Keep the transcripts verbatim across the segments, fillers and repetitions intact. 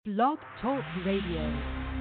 Blog Talk Radio.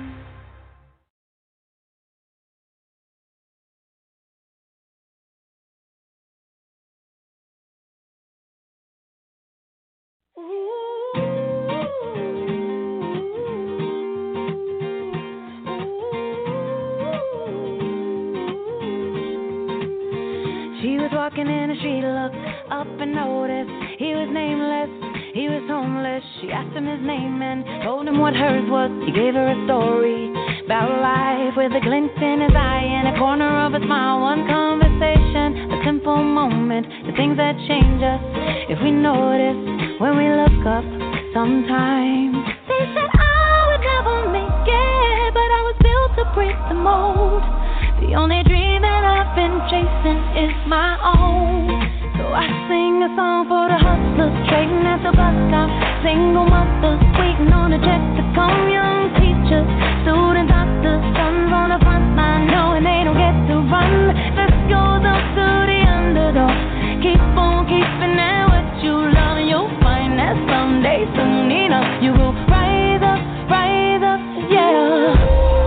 She was walking in the street, looked up and noticed he was nameless, he was homeless. She asked him his name and told him what hers was. He gave her a story about life with a glint in his eye and a corner of a smile. One conversation, a simple moment, the things that change us if we notice when we look up sometimes. They said I would never make it, but I was built to break the mold. The only dream that I've been chasing is my own. So I sing a song for the hustlers trading at the bus stop, single mothers waiting on a check to come, young teachers, student doctors, sons on the front line knowing they don't get to run. This goes up to the underdog. Keep on keeping at what you love, and you'll find that someday, soon enough, you will rise up, rise up, yeah.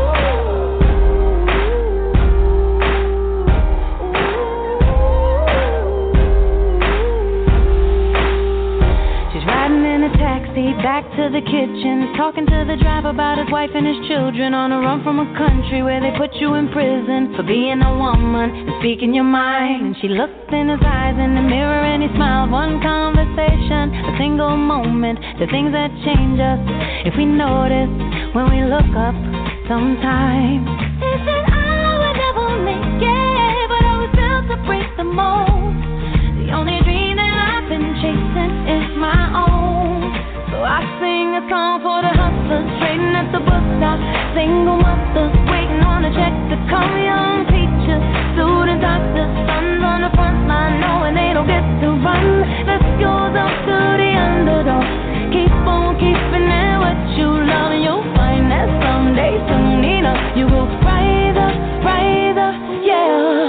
Back to the kitchen, talking to the driver about his wife and his children, on a run from a country where they put you in prison for being a woman and speaking your mind. And she looked in his eyes in the mirror and he smiled. One conversation, a single moment, the things that change us if we notice when we look up sometimes. They said I would never make it, but I was built to break the mold. The only dream that I've been chasing is my own. So I sing a song for the hustlers trading at the bus stop, single mothers waiting on a check to come, young teachers, student doctors, sons on the front line knowing they don't get to run. This goes up to the underdog. Keep on keeping at what you love, and you'll find that someday, soon enough, you will rise up, rise up, yeah.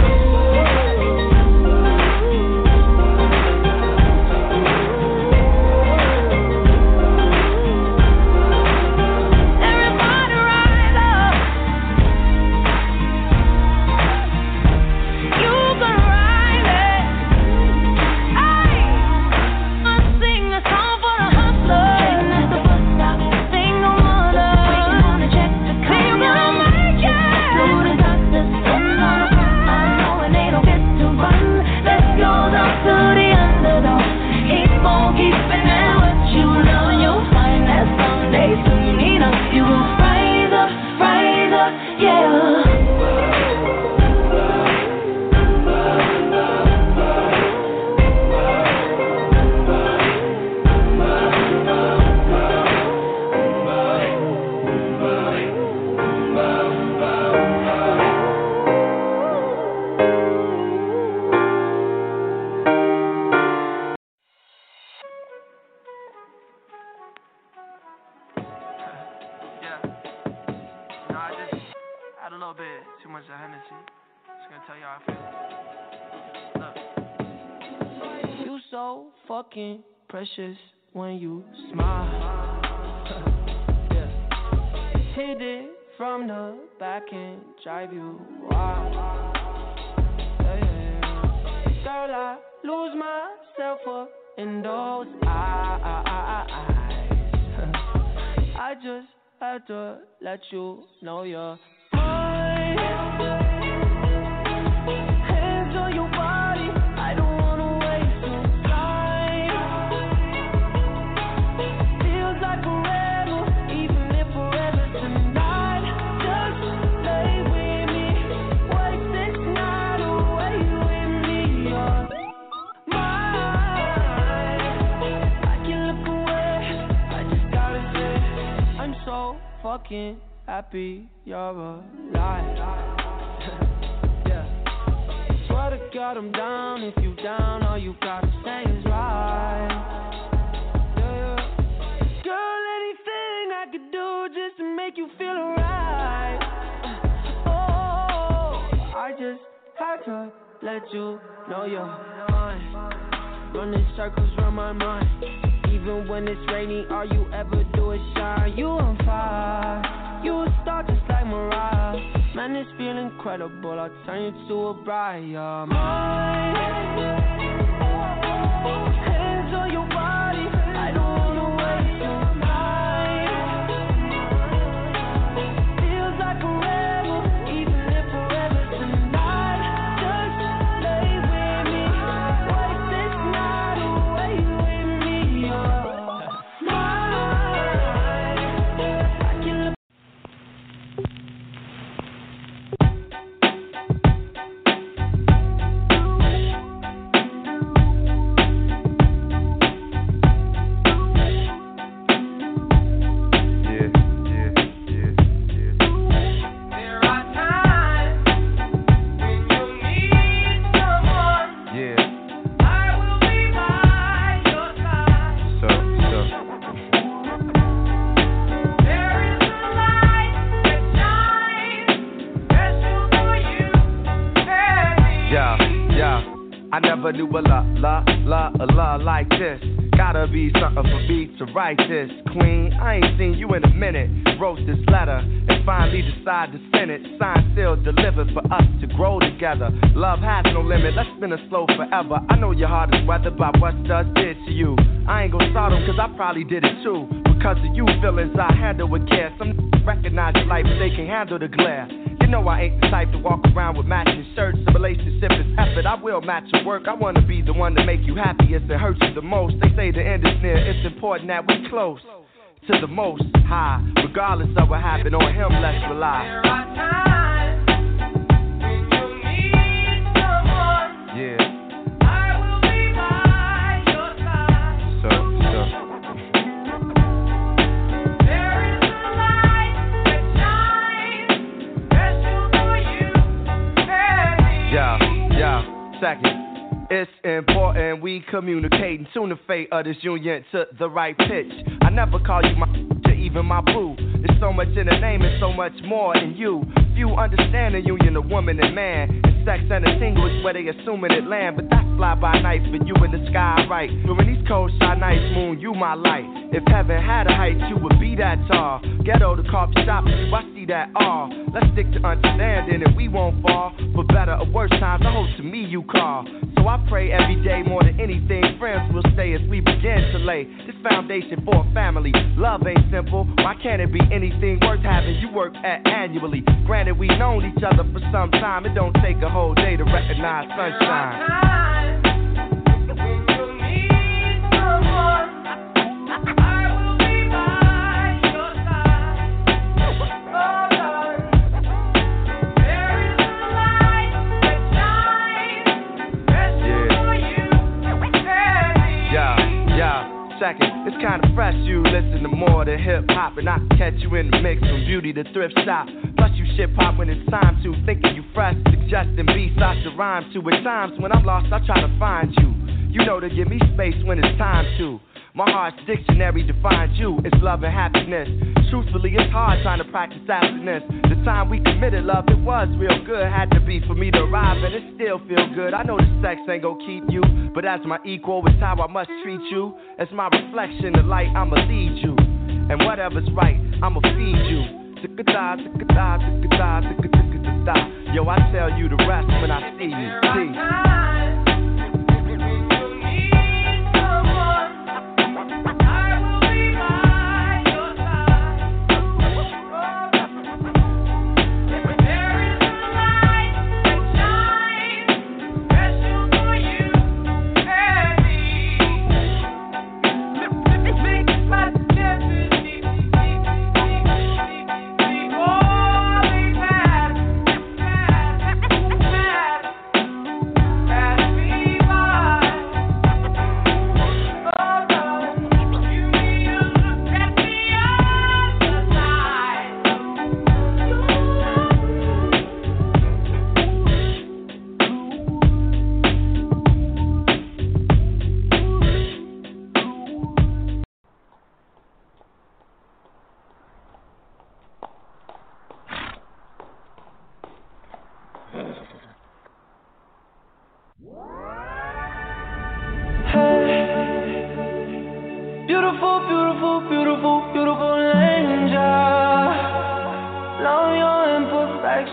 Precious when you smile. Yeah. Hit it from the back and drive you wild. Yeah, yeah, yeah. Girl, I lose myself up in those eyes. I just had to let you know you're mine. Hands on your body, I don't wanna waste no time. Feels like forever, even if forever tonight. Just lay with me, wake this night away with me. You're mine. I can look away, I just gotta say I'm so fucking happy you're alive. Yeah. Swear to God I'm down. If you down, all you gotta say is right. Yeah. Girl, anything I could do just to make you feel alright. Oh, I just had to let you know you're mine. Running circles around my mind. Even Even when it's rainy, all you ever do is shine. You on fire, you a star just like Mariah. Man, this feel incredible, I'll turn you to a bride. You're mine. Hands on your body, I don't wanna waste your night. Feels like forever, even if forever tonight. Just lay with me, wake this night away with me. You're mine. I can look. I never knew a la, la, la, a la like this. Gotta be something for me to write this. Queen, I ain't seen you in a minute. Wrote this letter and finally decided to send it. Signed, sealed, delivered for us to grow together. Love has no limit, let's spin it slow forever. I know your heart is weathered by what does did to you. I ain't gon' start them cause I probably did it too. Because of you feelings I handle with care. Some recognize your life but they can handle the glare. You know I ain't the type to walk around with matching shirts. A relationship is effort, I will match your work. I wanna be the one to make you happiest and hurt you the most. They say the end is near, it's important that we close to the most high. Regardless of what happened on him, let's rely. There are times when you need someone. Yeah. I will be by your side. So, so. There is a light that shines, special for you and me. Yeah, yeah, second. It's important we communicating. Tune the fate of this union to the right pitch. I never call you my to even my boo. There's so much in the name and so much more in you. Few understand the union of woman and man. And sex and a tingle is where they assuming it land. But that's fly by night for you in the sky, right? During these cold shy nights, moon, you my light. If heaven had a height, you would be that tall. Ghetto, the coffee shop, you, I see that all. Let's stick to understanding and we won't fall. For better or worse times, I hope to me you call. So I pray every day more than anything. Friends will stay as we begin to lay this foundation for a family. Love ain't simple. Why can't it be anything worth having you work at annually? Granted, we known each other for some time. It don't take a whole day to recognize sunshine. Second, it's kinda fresh, you listen to more than hip-hop. And I can catch you in the mix from beauty to thrift shop. Plus you shit-pop when it's time to. Thinking you fresh, suggesting beats I should rhyme to. At times when I'm lost, I try to find you. You know to give me space when it's time to. My heart's dictionary defines you. It's love and happiness. Truthfully, it's hard trying to practice abstinence. The time we committed love, it was real good. Had to be for me to arrive, and it still feel good. I know the sex ain't gon' keep you, but as my equal, it's how I must treat you. As my reflection, the light, I'ma lead you. And whatever's right, I'ma feed you. Yo, I tell you the rest when I see you. See. Pass me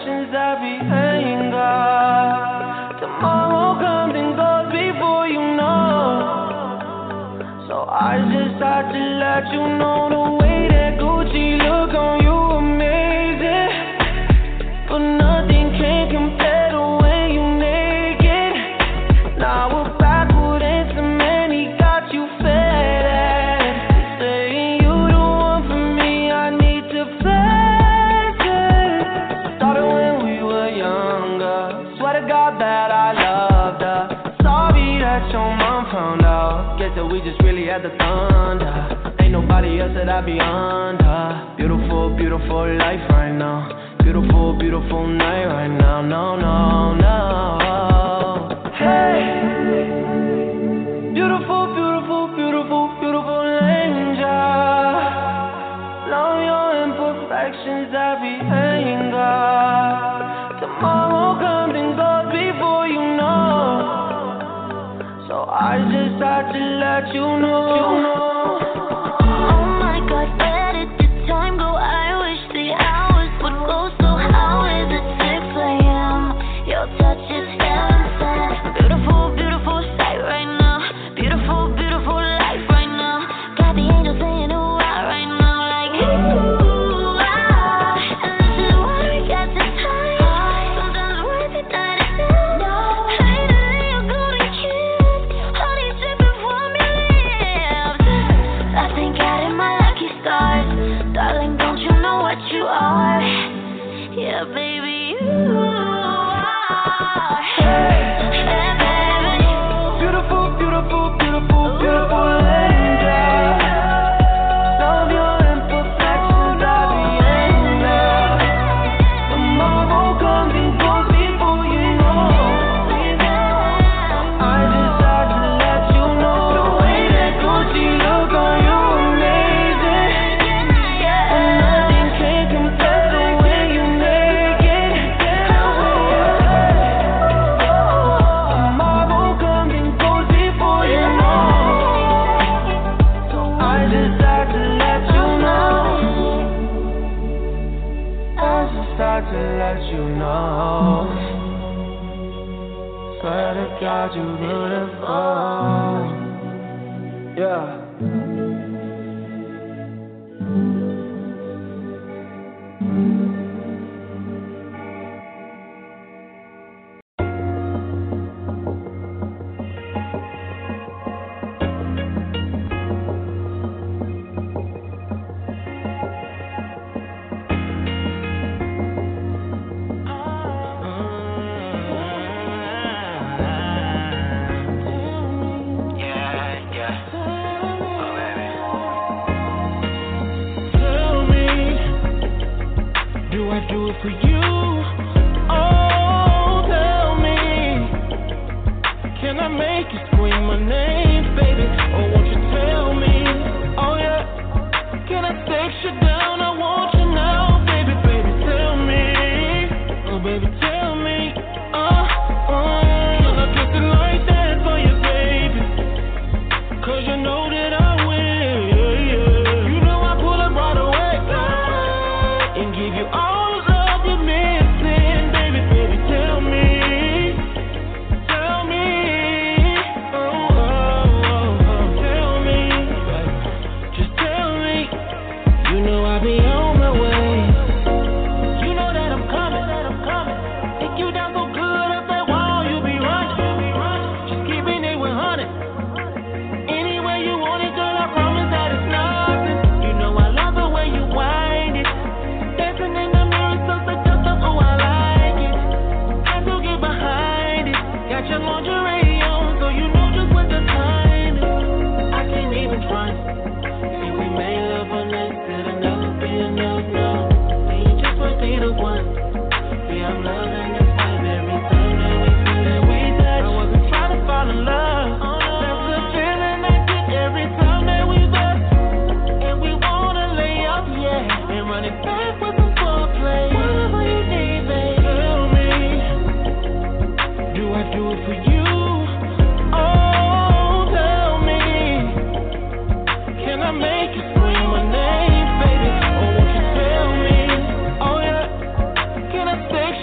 imperfections that we ain't got. Tomorrow comes and goes before you know. So I just had to let you know the way that Gucci look on you amazing. But nothing can compare the way you make it. Now we're backward in cement, he got you fed at. Saying you the one for me, I need to flex it. Started when we were younger. Swear to God that I loved her. Sorry that your mom found out. Guess that we just really had the thunder. Ain't nobody else that I be under. Beautiful, beautiful life right now. Beautiful, beautiful night right now. No, no, no. Hey, beautiful, beautiful, beautiful, beautiful angel. Love your imperfections that we ain't got. Tomorrow comes and goes before you know. So I just had to let you know. You know. Oh my God, where did the time go? I wish the hours would go. So how is it six a.m.? Your touch is heaven sent. Beautiful, beautiful sight right now. Beautiful, beautiful life right now. Got the angels saying ooh ah right now, like ooh ah. And this is why we got this high. Sometimes worth it that it's in. Hate it, you're gonna kiss. Honey sipping from your lips. I thank God in my lucky stars. Darling, don't you know what you are? Yeah, baby, you are. Hey, baby. Beautiful, beautiful, beautiful, beautiful angel. Love your imperfections that we ain't got. Tomorrow comes and goes before you know. I just had to let you know the way that Gucci look on you amazing. And nothing can compare the way you make it. Tomorrow comes and goes before you know. So I just had to let you know. I just had to let you know. Swear to God you beautiful. Yeah. Tell me, do I do it for you? Oh, tell me, can I make you scream my name, baby? Or won't you tell me? Oh yeah, can I take you down? I want you now, baby, baby, tell me. Oh, baby, tell me. Uh, uh, can I kiss it like that for you, baby? 'Cause you know that I will. You know I pull up right away and give you all the love you're missing, baby, baby, tell me. Tell me. Oh, oh, oh, oh, tell me. Just tell me. You know I be on my way. You know that I'm coming, that I'm coming. Take you down so good up that wall, you be running. Just keeping it one hundred. Anywhere you want it, girl, I promise that it's nothing. You know I love the way you wind it. Dancing in the mirror, so seductive, oh, I like it. I do get behind it. Got your lingerie on, so you know just what the time is. I can't even front. See, we made love one night, said I'll never be enough, no. And you just might be the one. See, I'm loving this vibe every time that we feel that we touch. I wasn't trying to fall in love. That's the feeling I get every time that we bust. And we wanna lay up, yeah, and run it back with some foreplay. Whatever you need, babe. Tell me, do I do it for you? Oh, tell me, can I make you scream my name, baby? Or won't you tell me? Oh yeah, can I take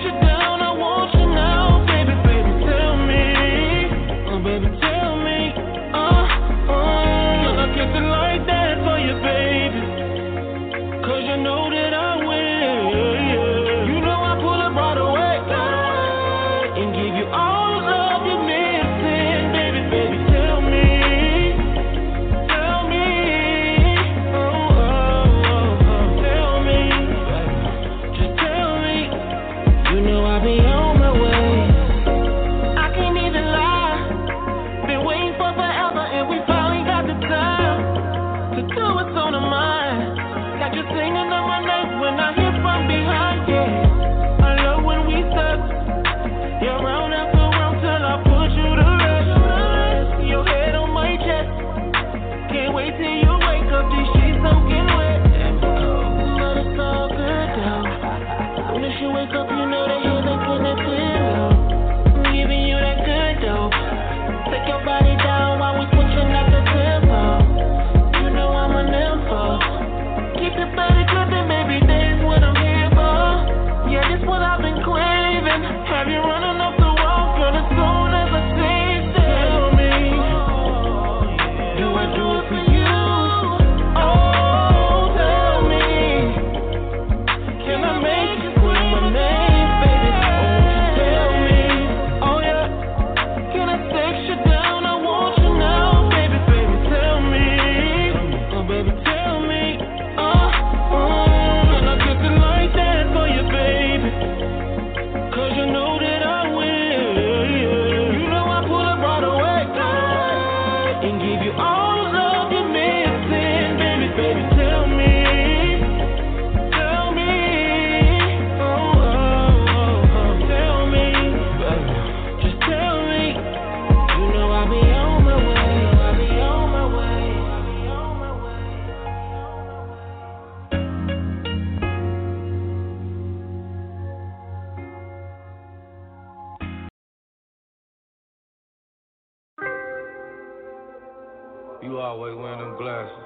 You always wearing them glasses.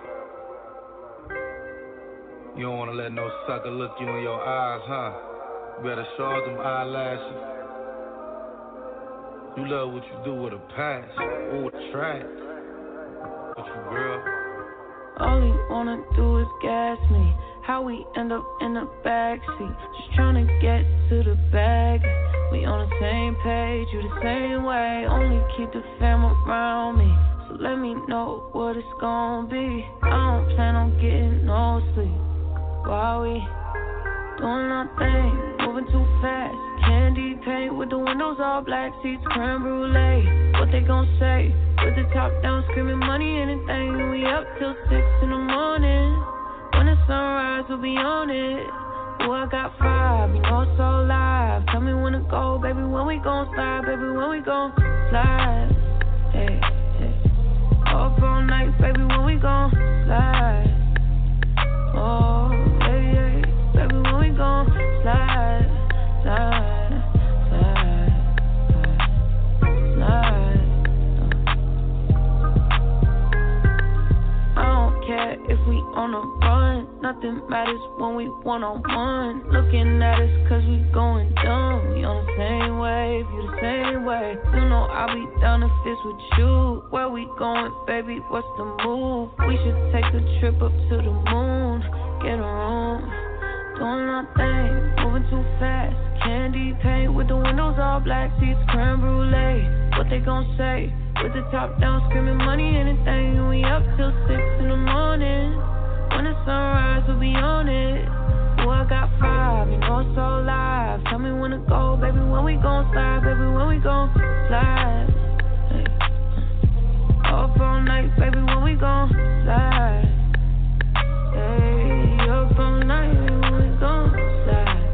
You don't wanna let no sucker look you in your eyes, huh? You better show them eyelashes. You love what you do with a passion. Ooh, track. What you, girl? All he wanna do is gas me. How we end up in the backseat, just tryna get to the bag. We on the same page, you the same way. Only keep the fam around me, so let me know what it's gon' be. I don't plan on getting no sleep while we doing our thing, moving too fast. Candy paint with the windows all black, seats creme brulee. What they gon' say? With the top down, screaming money, anything. We up till six in the morning. When the sunrise, we'll be on it. Oh, I got five, you know it's so live. Tell me when to go, baby, when we gon' slide, baby, when we gon' slide. Hey, hey. Up all night, baby, when we gon' slide. Oh, hey, hey, baby, when we gon' slide, slide, slide, slide. I don't care if we on a run, nothing matters when we one-on-one. Looking at us cause we going dumb. We on the same wave, you the same way. You know I'll be down if it's with you. Where we going, baby, what's the move? We should take a trip up to the moon. Get a room, doing our thing, moving too fast. Candy paint with the windows all black, seats creme brulee. What they gon' say? With the top down, screaming money, anything. We up till six in the morning. When the sunrise, we'll be on it. Oh, I got five, you know it's so live. Tell me when to go, baby, when we gon' slide, baby, when we gon' slide. Hey. Up all night, baby, when we gon' slide. Hey, up all night, baby, when we gon' slide.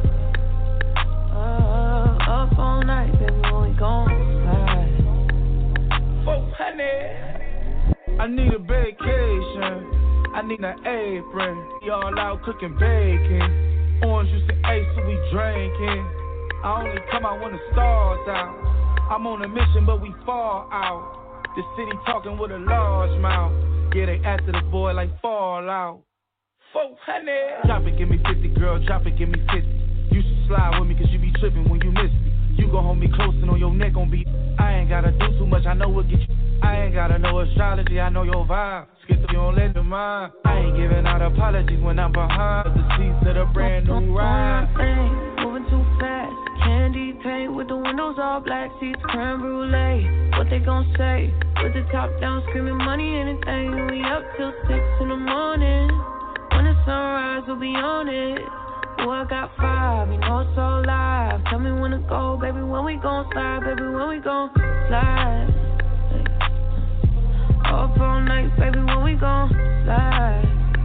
Uh, up all night, baby, when we gon' slide. four hundred. I need a vacation. I need an apron. Y'all out cooking bacon. Orange juice and ace, so we drinking. I only come out when the stars out. I'm on a mission, but we fall out. The city talking with a large mouth. Yeah, they after the boy like Fallout. four hundred. Drop it, give me fifty, girl. Drop it, give me fifty. You should slide with me, cause you be tripping when you miss me. You gon' hold me close and on your neck gon' be. I ain't gotta do too much, I know what get you. I ain't gotta know astrology, I know your vibe. Skip if you don't let them mind. I ain't giving out apologies when I'm behind the seats of the brand new ride. Moving too fast, candy paint with the windows all black, seats creme brulee. What they gon' say? With the top down, screaming money, anything. We up till six in the morning. When the sunrise, we'll be on it. Oh, I got five, you know it's so live. Tell me when to go, baby, when we gon' slide, baby, when we gon' slide. Hey. Up all night, baby, when we gon' slide.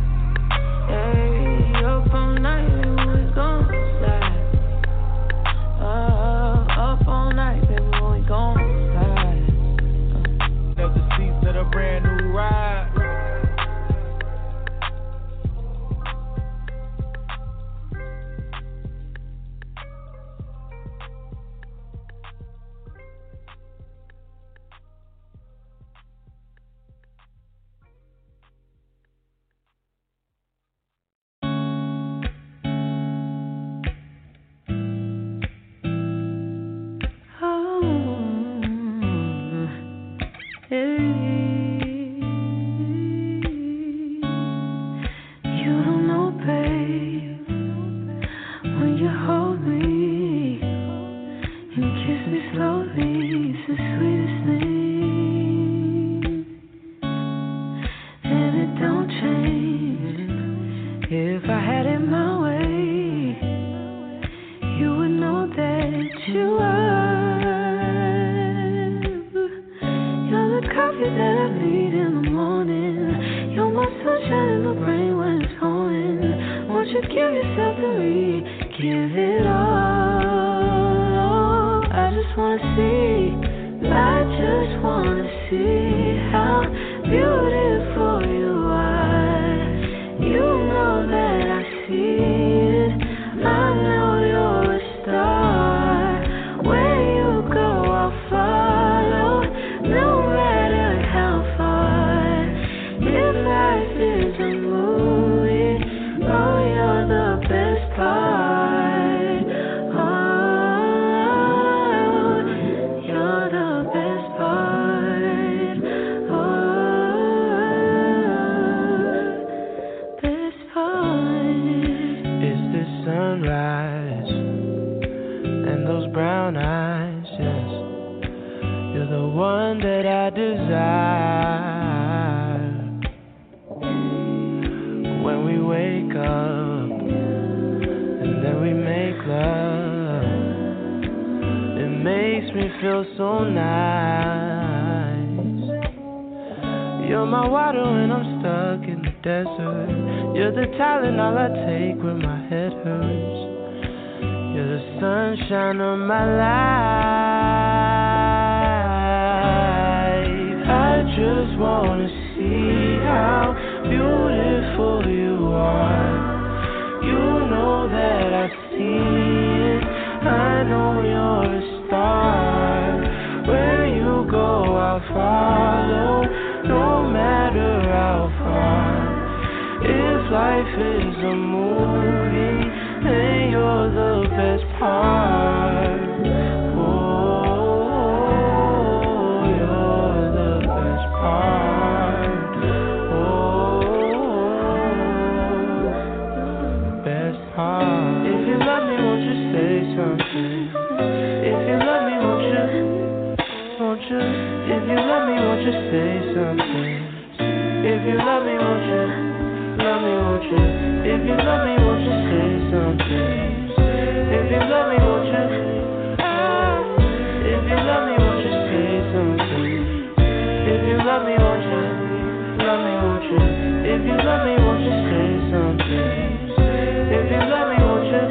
Hey, up all night, baby, when we gon' slide. Uh, up all night, baby, when we gon' slide. Uh. Up the seats of the brand new ride. sunrise and those brown eyes, yes. You're the one that I desire. When we wake up and then we make love, it makes me feel so nice. You're my water when I'm stuck in the desert. You're the Tylenol I take when my head hurts. You're the sunshine of my life. I just wanna see how beautiful you are. You know that I see it. I know you're a star. Where you go, I'll follow, no matter how far. If life is a movie, then you're the best part. Oh, you're the best part. Oh, best part. If you love me, won't you say something? If you love me, won't you? Won't you? If you love me, won't you say something? If you love me, won't you? Love me, won't you? If you love me, won't you say something? If you love me, won't you? If you love me, won't you say something? If you love me, won't you? Love me, won't you? If you love me, won't you say something? If you love me, won't you?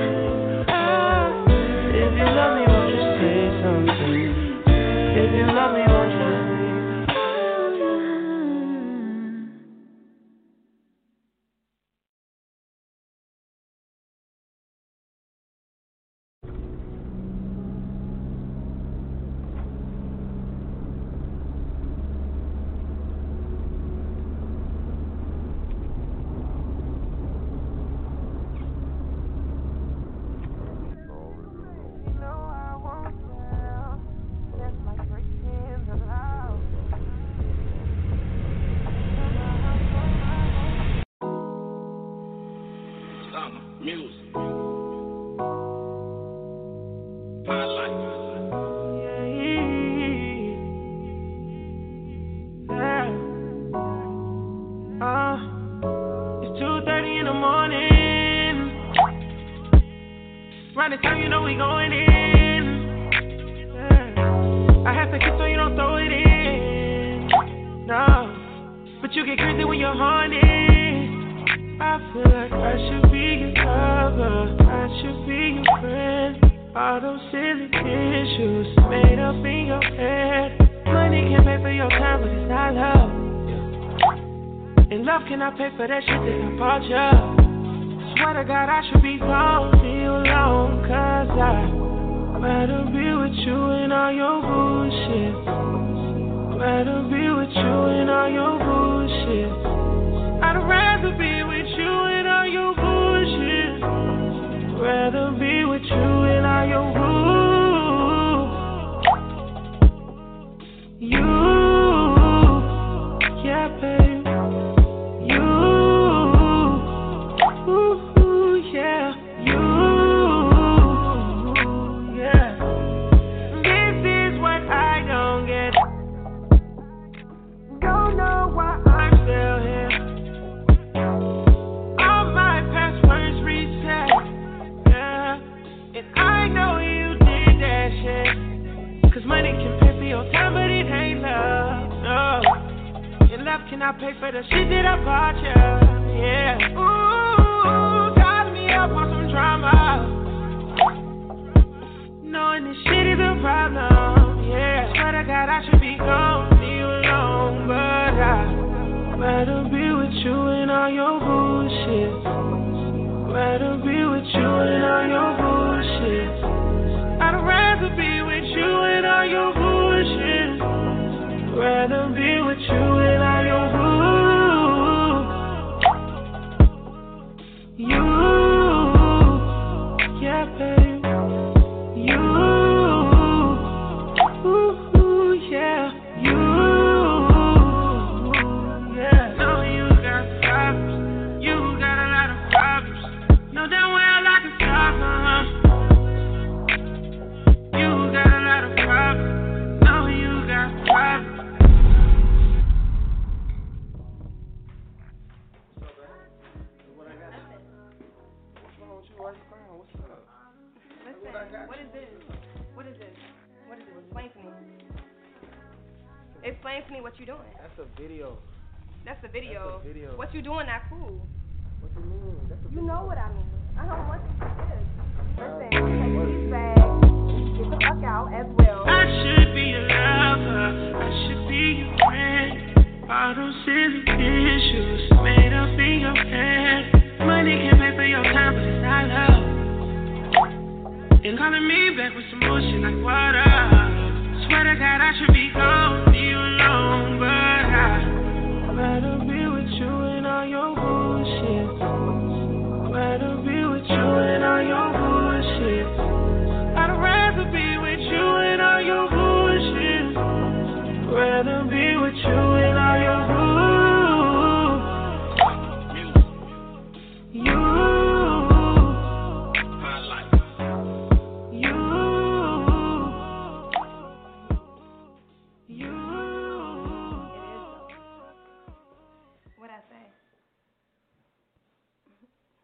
If you love me, won't you say something? If you love me, won't you? For that shit that I bought ya. Swear to God I should be gone, leave you alone. Cause I'd rather be with you and all your bullshit. Rather be with you and all your bullshit. I'd rather be with you and all your bullshit. Rather be with you and all your bullshit. You, yeah babe. Can I pay for the shit that I bought ya? Yeah. Ooh, got me up on some drama. Knowing this shit is a problem. Yeah. Swear to God I should be gone, leave you alone. But I'd rather be with you and all your bullshit. Rather be with you and all your bullshit. I'd rather be with you and all your bullshit. Rather be with you and all your boo. You, yeah, babe. You, ooh, yeah. You, yeah. Know you got problems. You got a lot of problems. Know damn well I can solve them. First Crown, what's up? Listen, what, what is this? What is this? What is this? Explain to me. Explain to me what you doing. That's a video. That's a video. That's a video. What you doing not cool. What you mean? That's a You video. know what I mean. I don't want you to do this. Listen, take these bags, get the fuck out as well. I should be your lover, I should be your friend. All those silly issues made up in your head. Money can't pay for your time, but it's not love. And calling me back with some bullshit like water. Swear to God I should be gone, leave you alone, but I'd rather be with you and all your bullshit. Rather